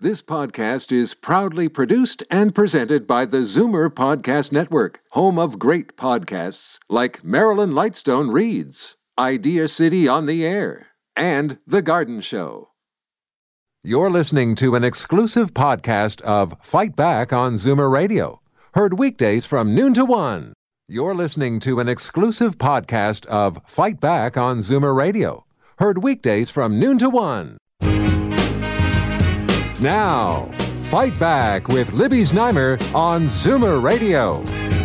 This podcast is proudly produced and presented by the Zoomer Podcast Network, home of great podcasts like Marilyn Lightstone Reads, Idea City on the Air, and The Garden Show. You're listening to an exclusive podcast of Fight Back on Zoomer Radio, heard weekdays from noon to 1. You're listening to an exclusive podcast of Fight Back on Zoomer Radio, heard weekdays from noon to 1. Now, Fight Back with Libby Znaimer on Zoomer Radio.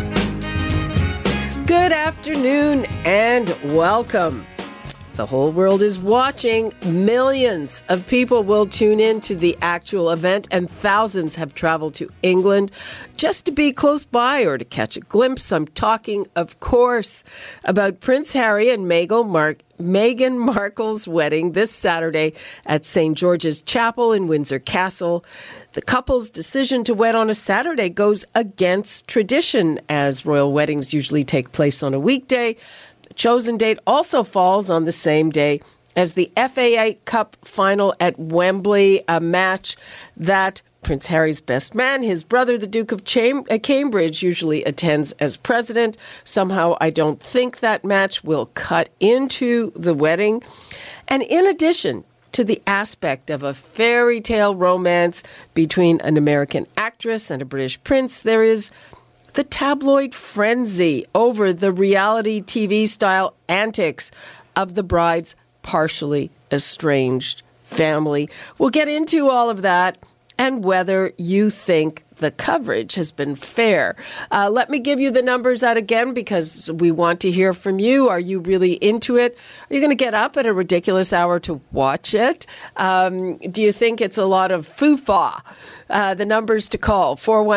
Good afternoon and welcome. The whole world is watching. Millions of people will tune in to the actual event, and thousands have traveled to England just to be close by or to catch a glimpse. I'm talking, of course, about Prince Harry and Meghan Markle's wedding this Saturday at St. George's Chapel in Windsor Castle. The couple's decision to wed on a Saturday goes against tradition, as royal weddings usually take place on a weekday. The chosen date also falls on the same day as the FA Cup final at Wembley, a match that Prince Harry's best man, his brother, the Duke of Cambridge, usually attends as president. Somehow, I don't think that match will cut into the wedding. And in addition to the aspect of a fairy tale romance between an American actress and a British prince, there is the tabloid frenzy over the reality TV-style antics of the bride's partially estranged family. We'll get into all of that and whether you think the coverage has been fair. Let me give you the numbers out again because we want to hear from you. Are you really into it? Are you going to get up at a ridiculous hour to watch it? Do you think it's a lot of foo-fa? The numbers to call,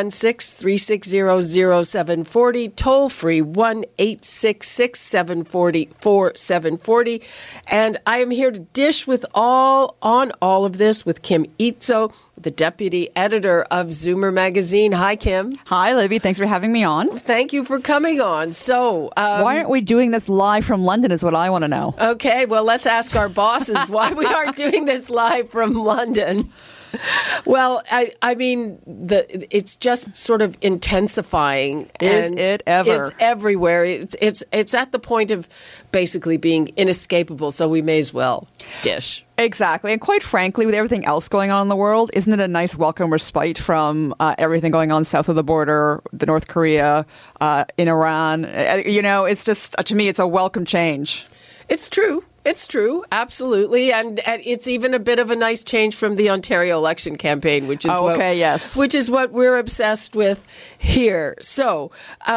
416-360-0740, toll-free 1-866-740-4740. And I am here to dish on all of this with Kim Izzo, the deputy editor of Zoomer Magazine. Hi, Kim. Hi, Libby. Thanks for having me on. Thank you for coming on. So, why aren't we doing this live from London is what I want to know. Okay, well, let's ask our bosses why we aren't doing this live from London. Well, I mean, it's just sort of intensifying. Is it ever? It's everywhere. It's at the point of basically being inescapable, so we may as well dish. Exactly. And quite frankly, with everything else going on in the world, isn't it a nice welcome respite from everything going on south of the border, the North Korea, in Iran? It's just, to me, it's a welcome change. It's true. It's true, absolutely, and it's even a bit of a nice change from the Ontario election campaign, which is which is what we're obsessed with here. So,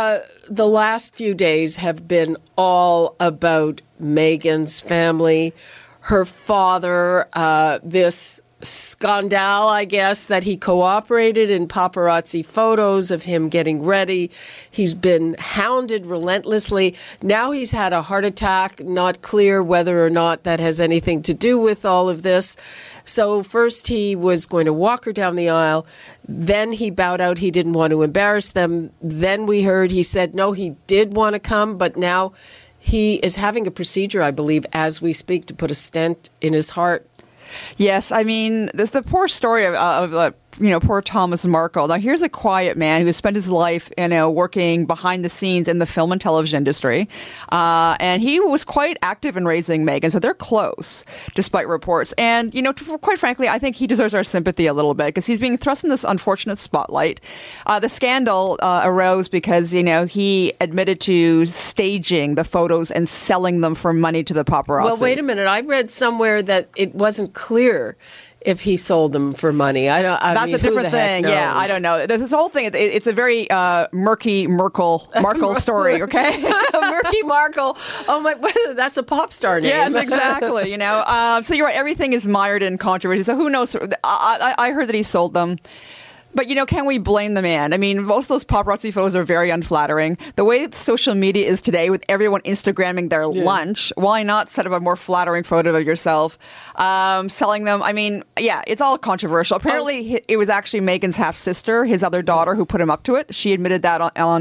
the last few days have been all about Meghan's family, her father, this scandal, I guess, that he cooperated in paparazzi photos of him getting ready. He's been hounded relentlessly. Now he's had a heart attack, not clear whether or not that has anything to do with all of this. So first he was going to walk her down the aisle. Then he bowed out. He didn't want to embarrass them. Then we heard he said, no, he did want to come, but now he is having a procedure, I believe, as we speak, to put a stent in his heart. Yes, I mean, there's the poor story of poor Thomas Markle. Now, here's a quiet man who has spent his life, working behind the scenes in the film and television industry. And he was quite active in raising Meghan, so they're close, despite reports. And, quite frankly, I think he deserves our sympathy a little bit because he's being thrust in this unfortunate spotlight. The scandal arose because, he admitted to staging the photos and selling them for money to the paparazzi. Well, wait a minute. I read somewhere that it wasn't clear if he sold them for money. That's a different thing. Yeah, I don't know. This whole thing, it's a very murky Markle story, okay? Murky Markle. Oh, my, that's a pop star name. Yes, exactly. So you're right. Everything is mired in controversy. So who knows? I heard that he sold them. But, can we blame the man? I mean, most of those paparazzi photos are very unflattering. The way social media is today with everyone Instagramming their lunch, why not set up a more flattering photo of yourself? Selling them, it's all controversial. Apparently, it was actually Meghan's half-sister, his other daughter, who put him up to it. She admitted that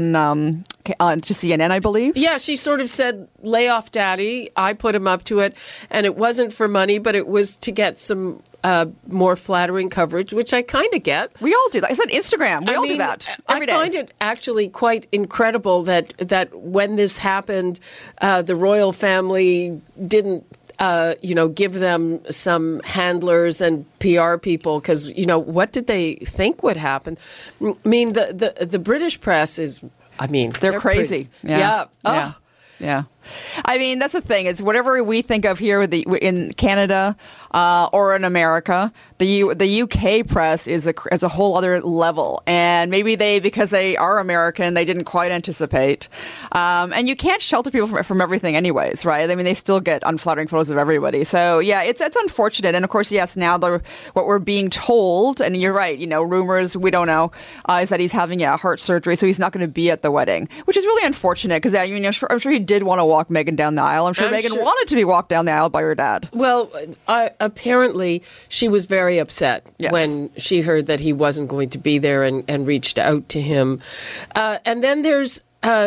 on to CNN, I believe. Yeah, she sort of said, lay off daddy. I put him up to it. And it wasn't for money, but it was to get some more flattering coverage, which I kind of get. We all do that. I said Instagram. We all do that every day. I find it actually quite incredible that when this happened, the royal family didn't give them some handlers and PR people because, what did they think would happen? I mean, the British press is, they're crazy. Yeah. Yeah. I mean, that's the thing. It's whatever we think of here in Canada or in America, the UK press is a whole other level. And maybe because they are American, they didn't quite anticipate. And you can't shelter people from everything anyways, right? I mean, they still get unflattering photos of everybody. So, yeah, it's unfortunate. And, of course, yes, now what we're being told, and you're right, rumors, we don't know, is that he's having heart surgery, so he's not going to be at the wedding, which is really unfortunate because, I'm sure he did want to walk Meghan down the aisle. I'm sure Meghan wanted to be walked down the aisle by her dad. Well, apparently she was very upset when she heard that he wasn't going to be there and reached out to him. And then there's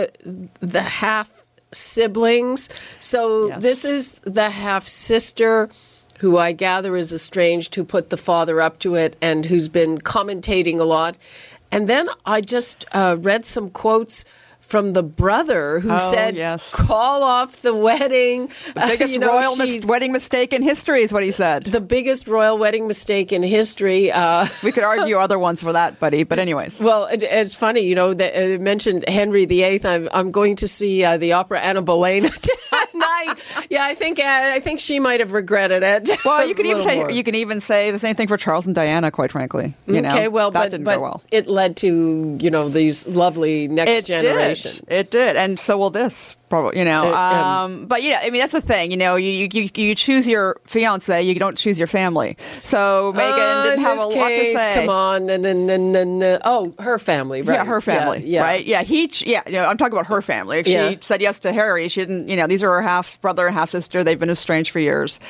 the half siblings. So this is the half sister who I gather is estranged, who put the father up to it and who's been commentating a lot. And then I just read some quotes from the brother who said, call off the wedding. The biggest royal wedding mistake in history is what he said. The biggest royal wedding mistake in history. We could argue other ones for that, buddy, but anyways. Well, it's funny, they mentioned Henry VIII. I'm going to see the opera Anna Boleyn tonight. Yeah, I think she might have regretted it. Well, you can even say the same thing for Charles and Diana, quite frankly. Okay, well, that didn't go well. It led to, these lovely next generation. It did, and so will this, probably, But yeah, that's the thing, you choose your fiance, you don't choose your family. So Meghan didn't have a lot to say. Come on, and her family, right? Yeah, her family, right? Yeah, I'm talking about her family. She said yes to Harry. She didn't, these are her half brother and half sister. They've been estranged for years.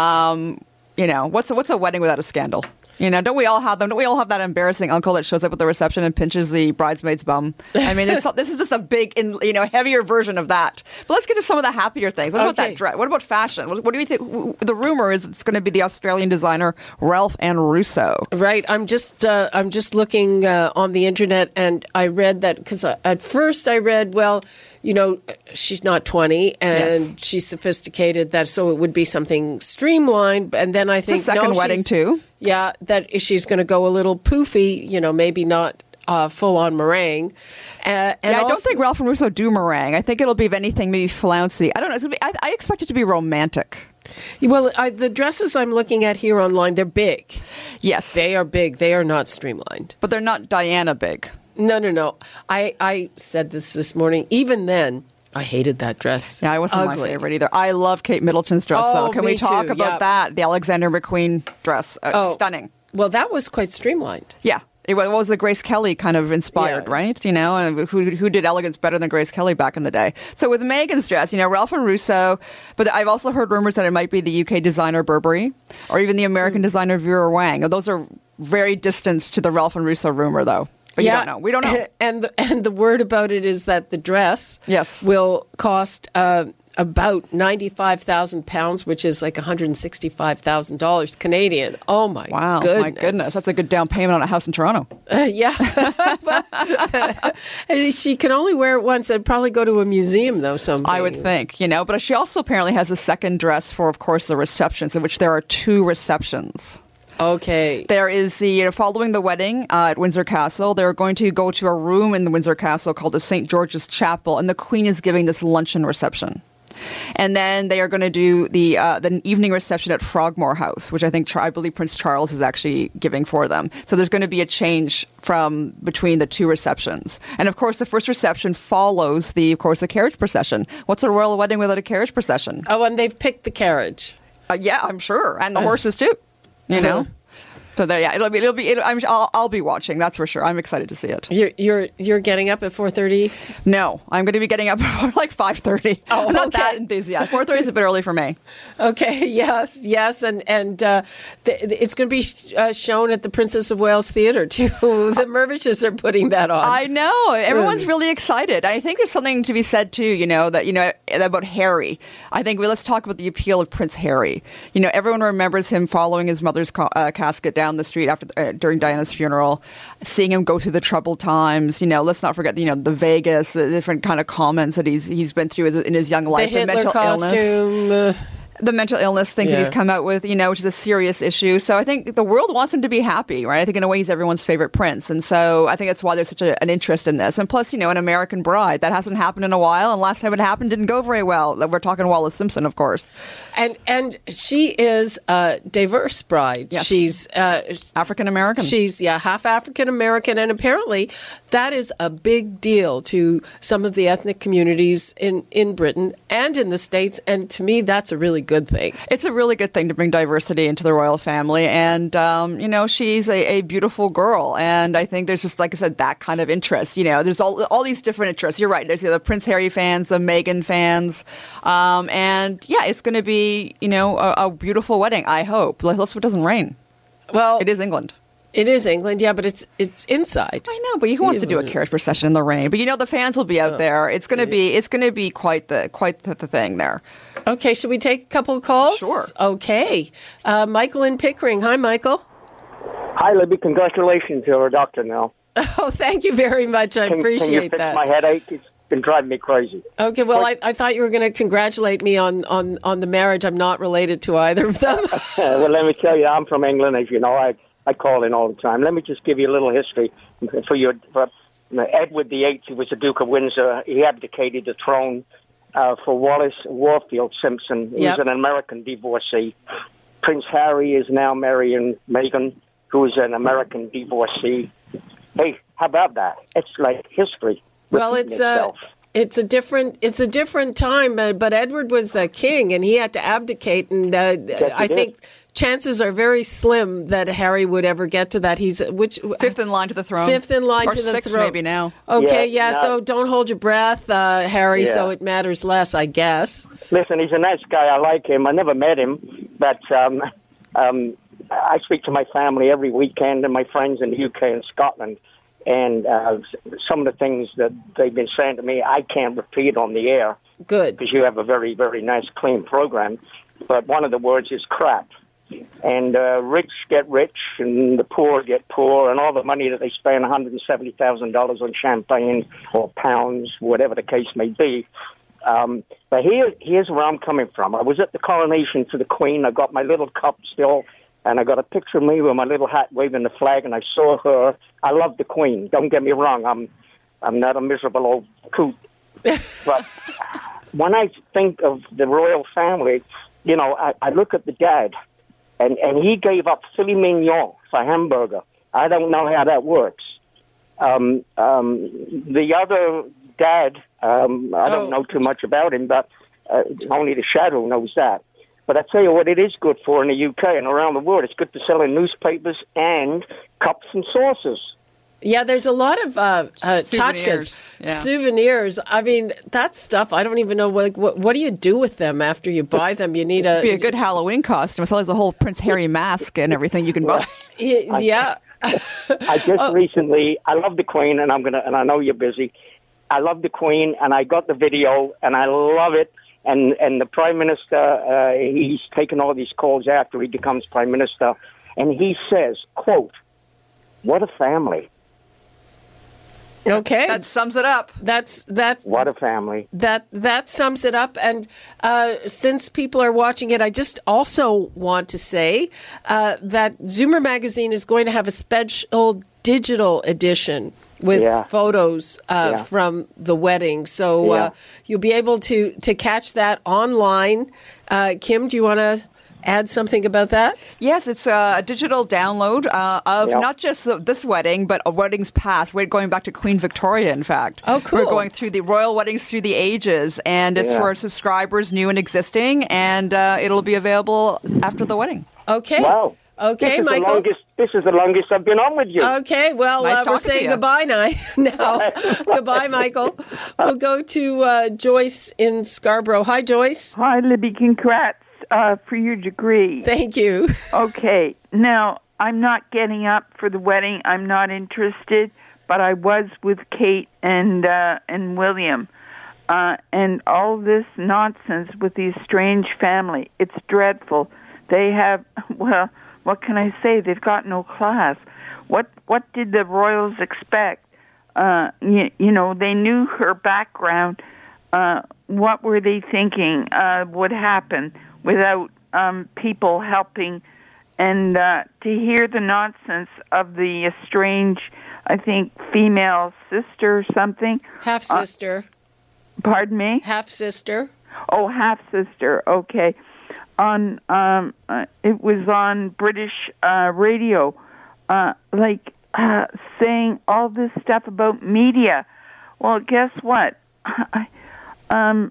What's a wedding without a scandal? Don't we all have them? Don't we all have that embarrassing uncle that shows up at the reception and pinches the bridesmaid's bum? I mean, this is just a big, heavier version of that. But let's get to some of the happier things. What about that dress? What about fashion? What do you think? The rumor is it's going to be the Australian designer Ralph and Russo. Right. I'm just looking on the internet, and I read that because at first I read, she's not 20 and she's sophisticated, so it would be something streamlined. And then I think it's a second wedding too. Yeah, that she's going to go a little poofy, maybe not full on meringue. I don't think Ralph and Russo do meringue. I think it'll be, if anything, maybe flouncy. I don't know. I expect it to be romantic. Well, the dresses I'm looking at here online, they're big. Yes. They are big. They are not streamlined. But they're not Diana big. No. I said this morning. Even then, I hated that dress. Yeah, it wasn't my favorite either. I love Kate Middleton's dress, though. Can we talk about that? The Alexander McQueen dress. Stunning. Well, that was quite streamlined. Yeah. It was a Grace Kelly kind of inspired, right? And who did elegance better than Grace Kelly back in the day? So with Meghan's dress, Ralph and Russo, but I've also heard rumors that it might be the UK designer Burberry or even the American designer Vera Wang. Those are very distant to the Ralph and Russo rumor, though. But you don't know. We don't know. And the word about it is that the dress will cost about £95,000, which is like $165,000 Canadian. Oh, my goodness. My goodness. That's a good down payment on a house in Toronto. She can only wear it once. I'd probably go to a museum, though, someday. I would think, But she also apparently has a second dress for, of course, the receptions, in which there are 2 receptions. Okay. There is following the wedding at Windsor Castle, they're going to go to a room in the Windsor Castle called the St. George's Chapel, and the Queen is giving this luncheon reception. And then they are going to do the evening reception at Frogmore House, which I believe Prince Charles is actually giving for them. So there's going to be a change between the 2 receptions. And of course, the first reception follows a carriage procession. What's a royal wedding without a carriage procession? Oh, and they've picked the carriage. Yeah, I'm sure. And the horses too. So there, yeah, I'll be watching. That's for sure. I'm excited to see it. You're getting up at 4:30? No, I'm going to be getting up before like 5:30. Oh, I'm not okay. that enthusiastic. 4:30 is a bit early for me. Okay. Yes. And it's going to be shown at the Princess of Wales Theatre too. The Mirvishes are putting that on. I know. Everyone's really excited. I think there's something to be said too. About Harry. I think let's talk about the appeal of Prince Harry. Everyone remembers him following his mother's casket down the street during Diana's funeral, seeing him go through the troubled times. Let's not forget the Vegas, the different kind of comments that he's been through in his young life, the Hitler costume. The mental illness things that he's come out with, which is a serious issue. So I think the world wants him to be happy, right? I think in a way he's everyone's favorite prince. And so I think that's why there's such an interest in this. And plus, an American Bride. That hasn't happened in a while. And last time it happened didn't go very well. We're talking Wallace Simpson, of course. And she is a diverse bride. Yes. She's African-American. She's, half African-American. And apparently that is a big deal to some of the ethnic communities in Britain and in the States. And to me, that's a really good thing. It's a really good thing to bring diversity into the royal family. And, she's a beautiful girl. And I think there's just, like I said, that kind of interest. There's all these different interests. You're right. There's the Prince Harry fans, the Meghan fans. It's going to be, a beautiful wedding, I hope. Let's hope it doesn't rain. Well, it is England. It is England, yeah, but it's inside. I know, but who wants to do a carriage procession in the rain? But the fans will be out there. It's going to be quite the thing there. Okay, should we take a couple of calls? Sure. Okay, Michael in Pickering. Hi, Michael. Hi, Libby. Congratulations, you're a doctor now. Oh, thank you very much. I appreciate can you fix that. My headache? It's been driving me crazy. Okay, well, I thought you were going to congratulate me on the marriage. I'm not related to either of them. Well, let me tell you, I'm from England, as you know. I call in all the time. Let me just give you a little history for Edward VIII. He was the Duke of Windsor. He abdicated the throne for Wallace Warfield Simpson. He was an American divorcee. Prince Harry is now marrying Meghan, who is an American divorcee. Hey, how about that? It's like history. Well, it's a different time, but Edward was the king, and he had to abdicate, and I think chances are very slim that Harry would ever get to that. He's fifth in line to the throne. Fifth in line or to the sixth throne, maybe now. Okay, so don't hold your breath, Harry. So it matters less, I guess. Listen, he's a nice guy. I like him. I never met him, but I speak to my family every weekend and my friends in the UK and Scotland. And some of the things that they've been saying to me, I can't repeat on the air. Good. Because you have a very, very nice, clean program. But one of the words is crap. And rich get rich and the poor get poor. And all the money that they spend, $170,000 on champagne or pounds, whatever the case may be. But here's where I'm coming from. I was at the coronation for the Queen. I got my little cup still. And I got a picture of me with my little hat waving the flag, and I saw her. I love the Queen. Don't get me wrong. I'm not a miserable old coot. But when I think of the royal family, I look at the dad, and he gave up filet mignon for hamburger. I don't know how that works. The other dad, I don't know too much about him, but only the shadow knows that. But I tell you what, it is good for in the UK and around the world. It's good to sell in newspapers and cups and saucers. Yeah, there's a lot of tchotchkes, souvenirs. I mean, that stuff, I don't even know, what do you do with them after you buy them? You need be a good Halloween costume. So there's a whole Prince Harry mask and everything you can buy. Yeah. I just recently, I love the Queen, and I know you're busy. I love the Queen, and I got the video, and I love it. And the Prime Minister, he's taken all these calls after he becomes Prime Minister, and he says, quote, "What a family." Okay, that sums it up. That's what a family. That sums it up. And since people are watching it, I just also want to say that Zoomer Magazine is going to have a special digital edition with photos from the wedding. So you'll be able to catch that online. Kim, do you want to add something about that? Yes, it's a digital download of not just this wedding, but weddings past. We're going back to Queen Victoria, in fact. Oh, cool. We're going through the royal weddings through the ages, and it's for subscribers new and existing, and it'll be available after the wedding. Okay. Wow. Okay, Michael. This is the longest I've been on with you. Okay, well, Nice we're talking saying to you. goodbye now. Goodbye, Michael. We'll go to Joyce in Scarborough. Hi, Joyce. Hi, Libby. Congrats for your degree. Thank you. Okay. Now, I'm not getting up for the wedding. I'm not interested, but I was with Kate and William. And all this nonsense with the estranged family. It's dreadful. They have, well, what can I say? They've got no class. What did the royals expect? You know, they knew her background. What were they thinking would happen without people helping? And to hear the nonsense of the estranged, I think, female sister or something. Half-sister. Pardon me? Half-sister. Oh, half-sister. Okay. On it was on British radio, saying all this stuff about media. Well, guess what? I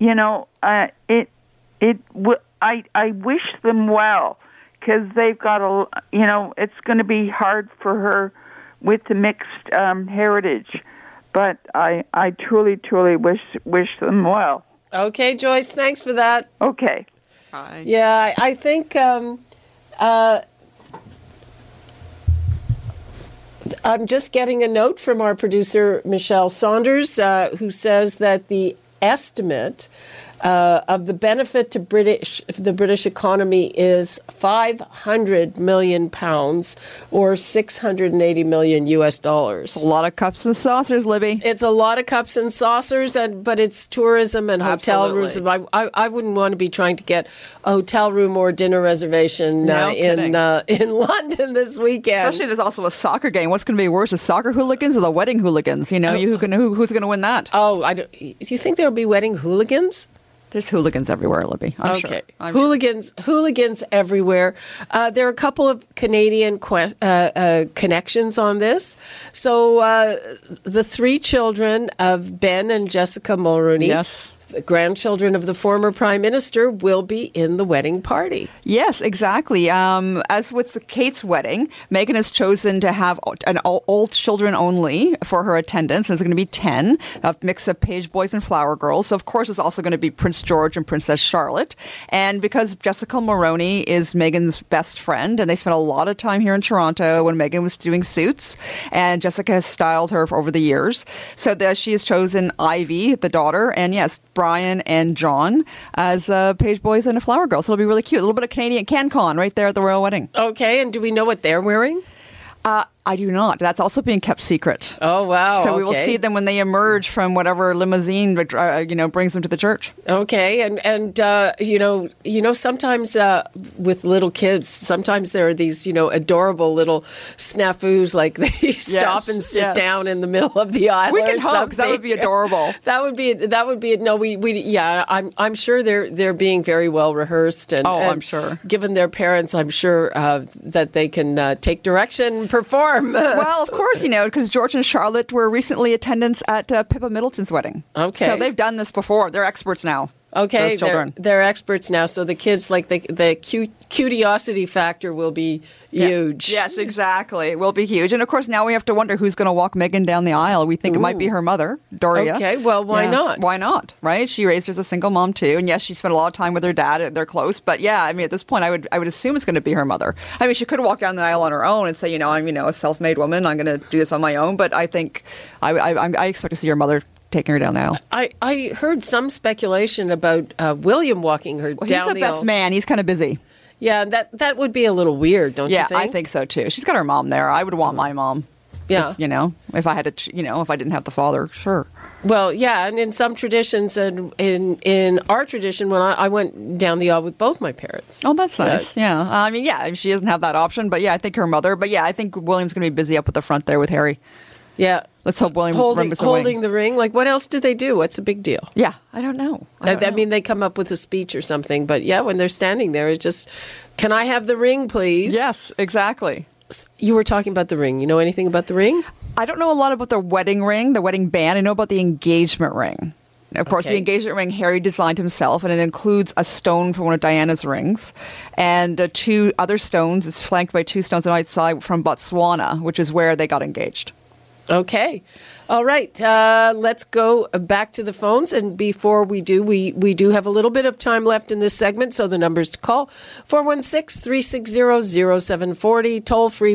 wish them well, because they've got it's going to be hard for her with the mixed heritage. But I truly, truly wish them well. Okay, Joyce, thanks for that. Okay. Hi. Yeah, I think I'm just getting a note from our producer, Michelle Saunders, who says that the estimate of the benefit to the British economy is £500 million or $680 million US. A lot of cups and saucers, Libby. It's a lot of cups and saucers, but it's tourism and hotel rooms. I wouldn't want to be trying to get a hotel room or dinner reservation in London this weekend. Especially there's also a soccer game. What's going to be worse, the soccer hooligans or the wedding hooligans? You know, who's going to win that? Oh, do you think there'll be wedding hooligans? There's hooligans everywhere, Libby. I'm sure. Hooligans everywhere. There are a couple of Canadian connections on this. So the three children of Ben and Jessica Mulroney, yes, the grandchildren of the former Prime Minister, will be in the wedding party. Yes, exactly. As with Kate's wedding, Meghan has chosen to have all children only for her attendance. There's going to be 10, a mix of page boys and flower girls. So, of course, there's also going to be Prince George and Princess Charlotte. And because Jessica Mulroney is Meghan's best friend, and they spent a lot of time here in Toronto when Meghan was doing Suits, and Jessica has styled her over the years. So she has chosen Ivy, the daughter, and yes, Brian and John as page boys and a flower girl. So it'll be really cute. A little bit of Canadian CanCon right there at the royal wedding. Okay, and do we know what they're wearing? I do not. That's also being kept secret. Oh, wow. So we will see them when they emerge from whatever limousine, brings them to the church. Okay, and sometimes with little kids, sometimes there are these, adorable little snafus, like they stop and sit down in the middle of the aisle. We can hope, 'cause that would be adorable. That would be. No, I'm sure they're being very well rehearsed. And I'm sure. Given their parents, I'm sure that they can take direction and perform. Well, of course, because George and Charlotte were recently attendants at Pippa Middleton's wedding. Okay. So they've done this before. They're experts now. Okay, those children. They're experts now. So the kids, like the curiosity factor will be huge. Yes, exactly. It will be huge. And of course, now we have to wonder who's going to walk Meghan down the aisle. We think it might be her mother, Doria. Okay, well, why not? Why not, right? She raised her as a single mom, too. And yes, she spent a lot of time with her dad. They're close. But yeah, I mean, at this point, I would assume it's going to be her mother. I mean, she could walk down the aisle on her own and say, I'm, a self-made woman. I'm going to do this on my own. But I think I expect to see her mother taking her down the aisle. I heard some speculation about William walking her down the aisle. He's the best man. He's kind of busy. Yeah, that would be a little weird, don't you think? Yeah, I think so too. She's got her mom there. I would want my mom. Yeah. If I had to, if I didn't have the father, sure. Well, yeah, and in some traditions, and in our tradition, when I went down the aisle with both my parents. Oh, that's nice. Yeah. I mean, yeah, she doesn't have that option, but yeah, I think her mother. But yeah, I think William's going to be busy up at the front there with Harry. Yeah. Let's hope William holding the ring. Like, what else do they do? What's the big deal? Yeah, I don't know. I mean, they come up with a speech or something. But yeah, when they're standing there, it's just, can I have the ring, please? Yes, exactly. You were talking about the ring. You know anything about the ring? I don't know a lot about the wedding ring, the wedding band. I know about the engagement ring. Of course, the engagement ring Harry designed himself, and it includes a stone for one of Diana's rings, and 2 other stones. It's flanked by 2 stones on either side from Botswana, which is where they got engaged. Okay. All right. Let's go back to the phones. And before we do, we do have a little bit of time left in this segment. So the numbers to call, 416-360-0740, toll free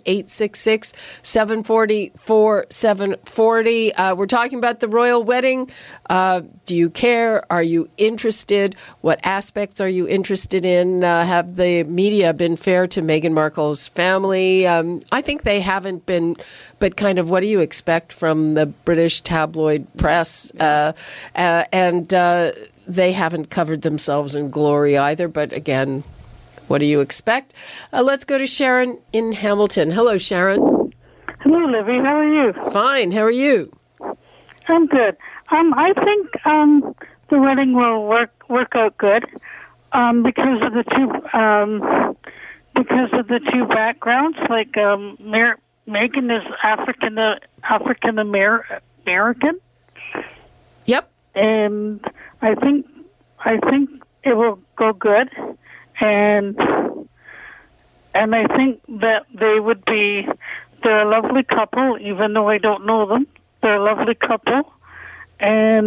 1-866-740-4740. We're talking about the royal wedding. Do you care? Are you interested? What aspects are you interested in? Have the media been fair to Meghan Markle's family? I think they haven't been, but kind of what do you expect from the British tabloid press? And they haven't covered themselves in glory either. But again, what do you expect? Let's go to Sharon in Hamilton. Hello, Sharon. Hello, Livy. How are you? Fine. How are you? I'm good. I think the wedding will work out good because of the two backgrounds. Like Meghan is African American. Yep. And I think it will go good, and I think that they're a lovely couple, even though I don't know them. They're a lovely couple, and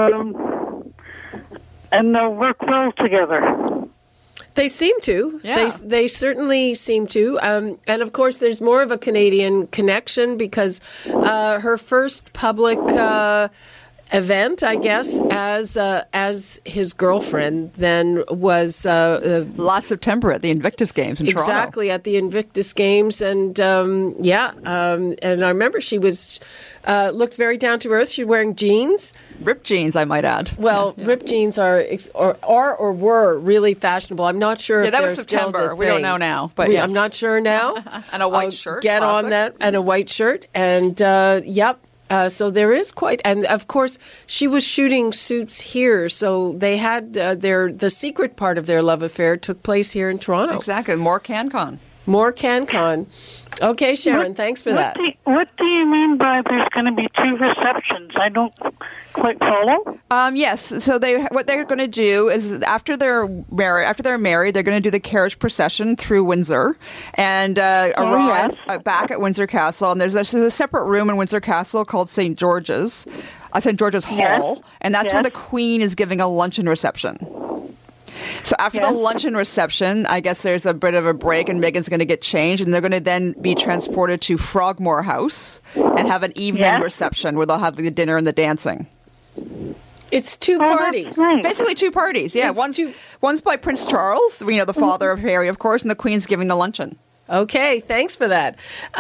they'll work well together. They seem to. Yeah. They certainly seem to. And of course, there's more of a Canadian connection because her first public event, I guess, as his girlfriend, then was Last September at the Invictus Games in Toronto. Exactly, at the Invictus Games, and and I remember she was looked very down to earth. She was wearing jeans, Ripped jeans, I might add. Well, ripped jeans are were really fashionable. I'm not sure. Yeah, if that they're was September. Still the We don't thing. know now, but yes. I'm not sure now. And a white I'll shirt. Get classic. on that, and a white shirt, and yep. So there is quite, and of course she was shooting suits here, so they had the secret part of their love affair took place here in Toronto. Exactly, more CanCon. More CanCon. Okay, Sharon, thanks for that. What do you mean by there's going to be 2 receptions? I don't quite follow. Yes. So what they're going to do is after they're married, they're going to do the carriage procession through Windsor and arrive back at Windsor Castle. And there's a separate room in Windsor Castle called St. George's Hall, and that's where the Queen is giving a luncheon reception. So after the luncheon reception, I guess there's a bit of a break and Meghan's going to get changed and they're going to then be transported to Frogmore House and have an evening reception where they'll have the dinner and the dancing. It's 2 parties. Nice. Basically 2 parties, yeah. One's by Prince Charles, the father of Harry, of course, and the Queen's giving the luncheon. Okay, thanks for that.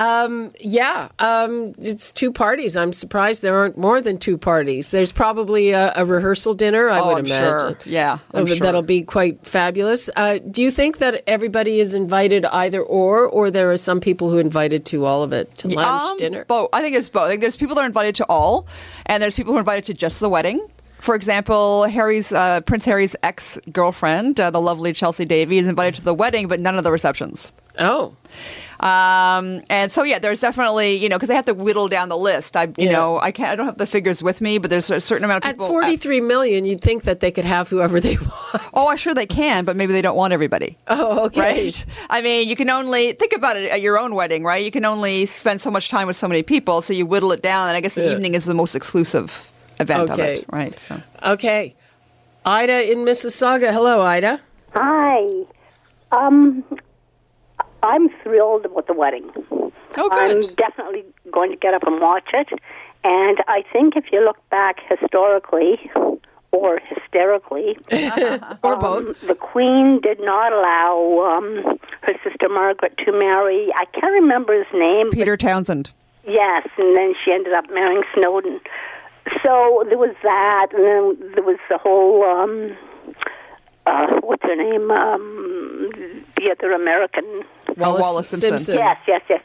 It's 2 parties. I'm surprised there aren't more than 2 parties. There's probably a rehearsal dinner, I would imagine. Sure. Yeah, I'm sure. That'll be quite fabulous. Do you think that everybody is invited either or there are some people who are invited to all of it, to lunch, dinner? Both. I think it's both. I think there's people that are invited to all, and there's people who are invited to just the wedding. For example, Prince Harry's ex-girlfriend, the lovely Chelsea Davy, is invited to the wedding, but none of the receptions. Oh. And so, there's definitely, because they have to whittle down the list. I don't have the figures with me, but there's a certain amount of people. At 43 million, you'd think that they could have whoever they want. Oh, I'm sure they can, but maybe they don't want everybody. Oh, okay. Right? I mean, you can only think about it at your own wedding, right? You can only spend so much time with so many people, so you whittle it down, and I guess the evening is the most exclusive event of it, right? So. Okay. Ida in Mississauga. Hello, Ida. Hi. I'm thrilled with the wedding. Oh, good. I'm definitely going to get up and watch it. And I think if you look back historically or hysterically, or both, the Queen did not allow her sister Margaret to marry, I can't remember his name. Peter Townsend. Yes, and then she ended up marrying Snowden. So there was that, and then there was the whole, what's her name, the other American... Wallace Simpson. Yes.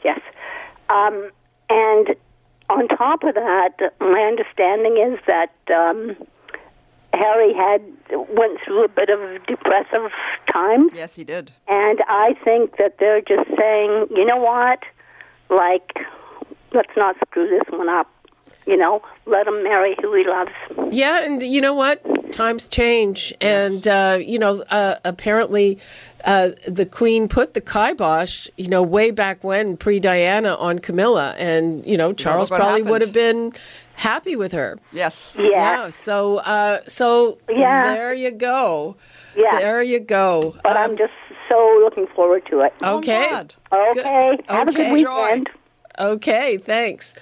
And on top of that, my understanding is that Harry went through a bit of depressive times. Yes, he did. And I think that they're just saying, you know what, let's not screw this one up. let him marry who he loves. Yeah, and you know what? Times change. And, apparently the Queen put the kibosh, way back when, pre-Diana, on Camilla. And, Charles probably would have been happy with her. Yes. Yeah. So there you go. Yeah. There you go. But I'm just so looking forward to it. Okay. Okay. Have a good weekend. Okay, thanks.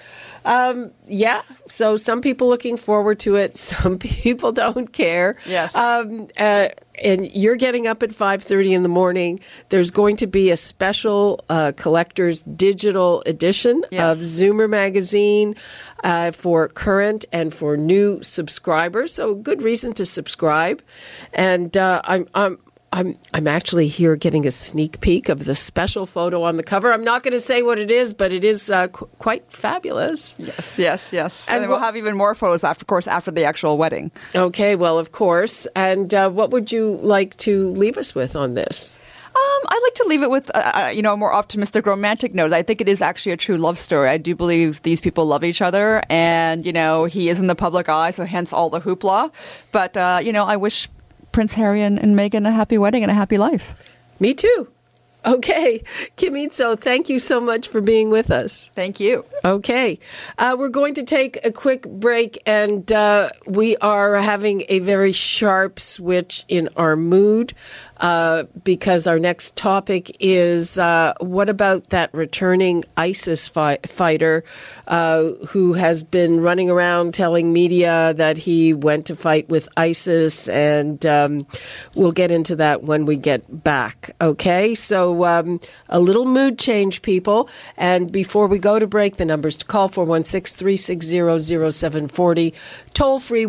So some people looking forward to it. Some people don't care. Yes. And you're getting up at 5:30 in the morning. There's going to be a special collector's digital edition of Zoomer magazine for current and for new subscribers. So good reason to subscribe. And I'm actually here getting a sneak peek of the special photo on the cover. I'm not going to say what it is, but it is quite fabulous. Yes. And then we'll have even more photos, after the actual wedding. Okay, well, of course. And what would you like to leave us with on this? I'd like to leave it with, a more optimistic, romantic note. I think it is actually a true love story. I do believe these people love each other, and, he is in the public eye, so hence all the hoopla. But, I wish Prince Harry and Meghan a happy wedding and a happy life. Me too. Okay. Kim Izzo, thank you so much for being with us. Thank you. Okay. We're going to take a quick break, and we are having a very sharp switch in our mood because our next topic is what about that returning ISIS fighter who has been running around telling media that he went to fight with ISIS, and we'll get into that when we get back. Okay? So a little mood change, people. And before we go to break, the numbers to call 416-360-0740, toll free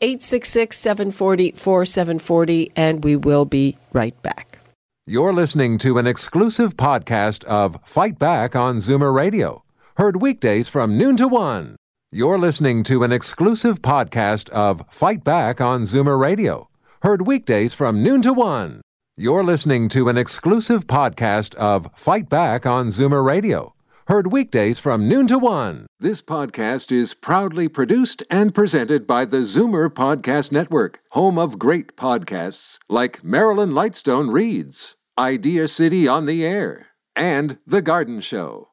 1-866-740-4740, and we will be right back. You're listening to an exclusive podcast of Fight Back on Zoomer Radio, heard weekdays from noon to 1. You're listening to an exclusive podcast of Fight Back on Zoomer Radio, heard weekdays from noon to 1. You're listening to an exclusive podcast of Fight Back on Zoomer Radio, heard weekdays from noon to 1. This podcast is proudly produced and presented by the Zoomer Podcast Network, home of great podcasts like Marilyn Lightstone Reads, Idea City on the Air, and The Garden Show.